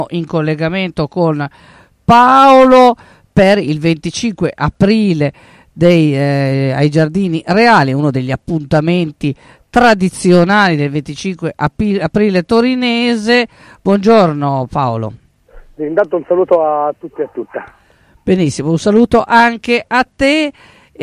in collegamento con Paolo per il 25 aprile ai Giardini Reali, uno degli appuntamenti tradizionali del 25 aprile torinese. Buongiorno Paolo. Intanto un saluto a tutti e a tutte. Benissimo, un saluto anche a te.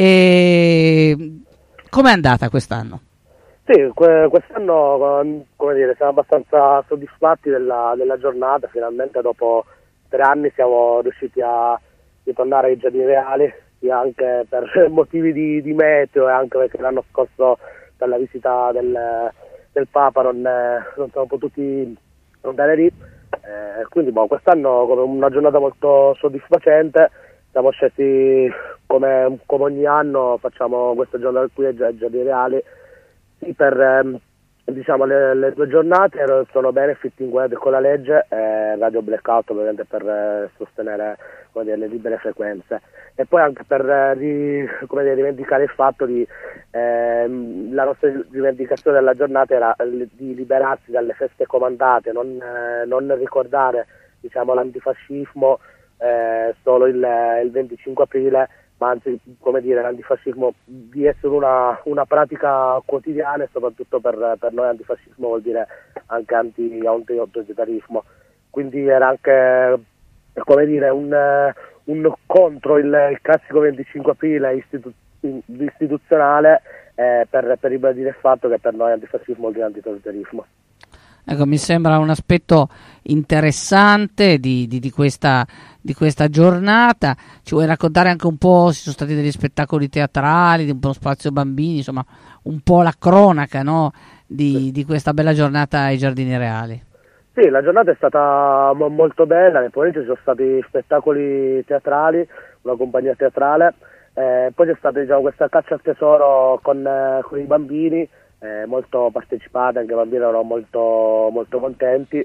Com'è andata quest'anno? Sì, quest'anno come dire, siamo abbastanza soddisfatti della giornata. Finalmente dopo 3 anni siamo riusciti a ritornare ai Giardini Reali, sia anche per motivi di meteo e anche perché l'anno scorso per la visita del Papa non siamo potuti andare lì. Quindi quest'anno come una giornata molto soddisfacente. Siamo scesi come ogni anno, facciamo questa giornata qui ai Giardini Reali per diciamo le 2 giornate sono benefit inquadrati con la legge, Radio Blackout ovviamente per sostenere le libere frequenze, e poi anche per rivendicare il fatto la nostra rivendicazione della giornata era di liberarsi dalle feste comandate, non ricordare l'antifascismo solo il 25 aprile, ma anzi l'antifascismo di essere una pratica quotidiana, e soprattutto per noi antifascismo vuol dire anche anti-autoritarismo. Quindi era anche un contro il classico 25 aprile istituzionale, per ribadire il fatto che per noi antifascismo vuol dire anti-autoritarismo. Ecco, mi sembra un aspetto interessante di questa giornata. Ci vuoi raccontare anche un po', ci sono stati degli spettacoli teatrali, un po' spazio bambini, insomma un po' la cronaca, no? di questa bella giornata ai Giardini Reali. Sì, la giornata è stata molto bella, nel pomeriggio ci sono stati spettacoli teatrali, una compagnia teatrale, poi c'è stata questa caccia al tesoro con i bambini, molto partecipata, anche i bambini erano molto, molto contenti.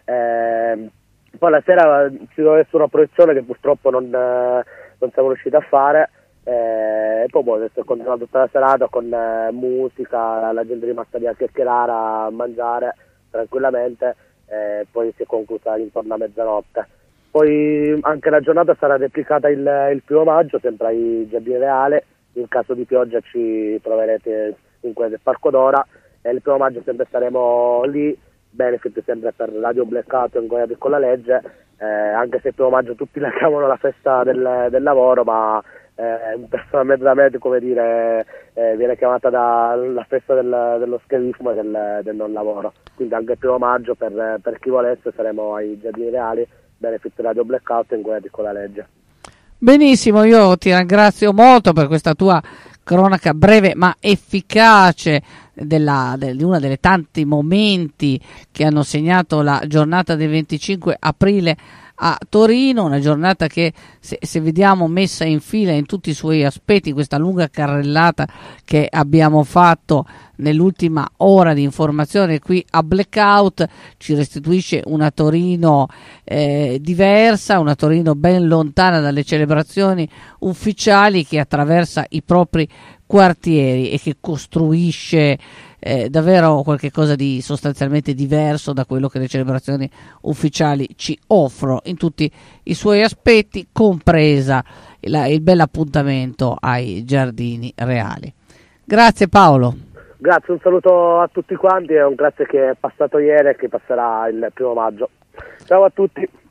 Poi la sera ci doveva essere una proiezione che purtroppo non siamo riusciti a fare, e poi è continuato tutta la serata con musica, la gente è rimasta lì a chiacchierare, a mangiare tranquillamente, poi si è conclusa intorno a mezzanotte. Poi anche la giornata sarà replicata il 1° maggio, sempre ai Giardini Reali. In caso di pioggia ci troverete in quel del Parco d'Ora, e il 1° maggio sempre saremo lì, benefit sempre per Radio Blackout inquadrati con la legge, anche se il 1° maggio tutti la chiamano la festa del lavoro, ma personalmente da me viene chiamata la festa dello schiavismo e del non lavoro. Quindi anche il 1° maggio per chi volesse saremo ai Giardini Reali, benefit Radio Blackout inquadrati con la legge. Benissimo, io ti ringrazio molto per questa tua cronaca breve ma efficace di una delle tanti momenti che hanno segnato la giornata del 25 aprile a Torino, una giornata che se vediamo messa in fila in tutti i suoi aspetti, questa lunga carrellata che abbiamo fatto nell'ultima ora di informazione qui a Blackout ci restituisce una Torino diversa, una Torino ben lontana dalle celebrazioni ufficiali, che attraversa i propri quartieri e che costruisce davvero qualche cosa di sostanzialmente diverso da quello che le celebrazioni ufficiali ci offrono in tutti i suoi aspetti, compresa il bel appuntamento ai Giardini Reali. Grazie Paolo. Grazie, un saluto a tutti quanti e un grazie che è passato ieri e che passerà il 1° maggio. Ciao a tutti.